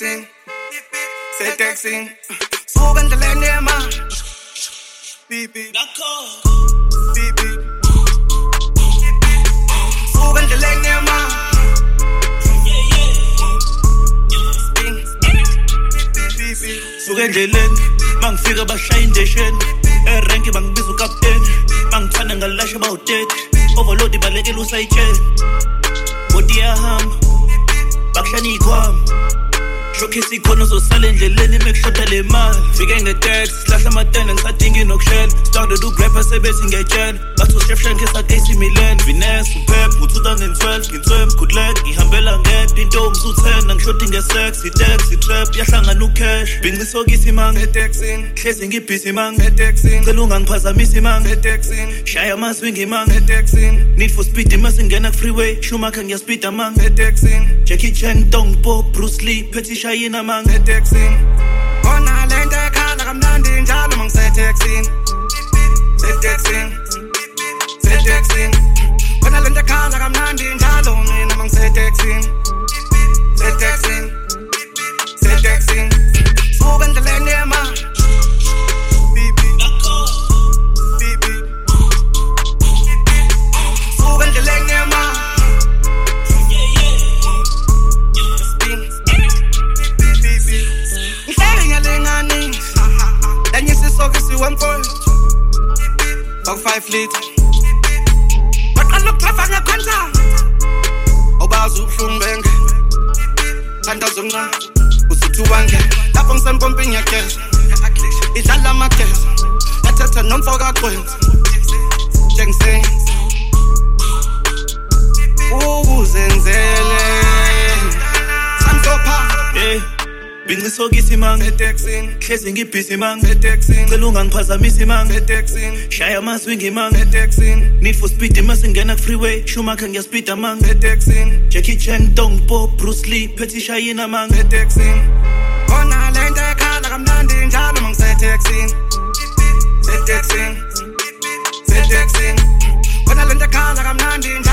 Setexing, setexing. Suben de lenema. Beep beep. Beep beep. Suben de lenema. Beep beep. Suke endleleni mangifika bashaya indesheni erenki bangibiza ukapteni bangithanda ngalashe bawuteti overload ibalekela usayitsheni body yahamba bakushana ikhwama showcase ikhono zosala endleleni mekushoda le mali fike nge-taxi silahla amatende ngisadingi nokushela started ugrapha sebethi ngiyayitshela bathi uchef shanke sakesi milen Vinesse upep ngo-2012 ngintwem good luck ngihambela ngedwa intombi su-10 angishodi nge-sex i-taxi trap yahlangana ucash bincisokisi manga Setexing, hlezi ngibhisi manga setexing, cela ungangiphazamisi manga setexing, shaya amaswingi manga setexing, need for speed masingena ku-freeway Schumacher ngiyaspeeda manga setexing, Jackie Chan Dong Po Bruce Lee phethi ishayina manga setexing. Kona lento ekhala kamnandi njalo mangisetexing. Setexing, setexing. Kona lento ekhala kamnandi njalo mina mangisetexing. Setexing, setexing. Suben endleleni ema. Beep beep. Beep beep. Suben endleleni ema. Spin. Beep beep. Ngihleli ngiyalingani. Lanyisa isokisi 1.5 liter. Baqala ukutrafa ngekhonza. Obazi ubuhlungu benge. Kanti zomncane. Usithi wange. Lapho ngisempompini ngiyageza. Idlala amageza. Athatha nomfoka kwenza. Njengisenza. Uzenzele. Samsopha. bincisokisi manga Setexing, hlezi ngibhisi manga setexing, cela ungangiphazamisi manga setexing, shaya amaswingi manga setexing, need for speed masingena ku-freeway Schumacher ngiyaspeeda manga setexing, Jackie Chan Dong Po Bruce Lee phethi ishayina manga setexing. Kona lento ekhala kamnandi njalo mangisetexing. Setexing, setexing. Kona lento ekhala kamnandi njalo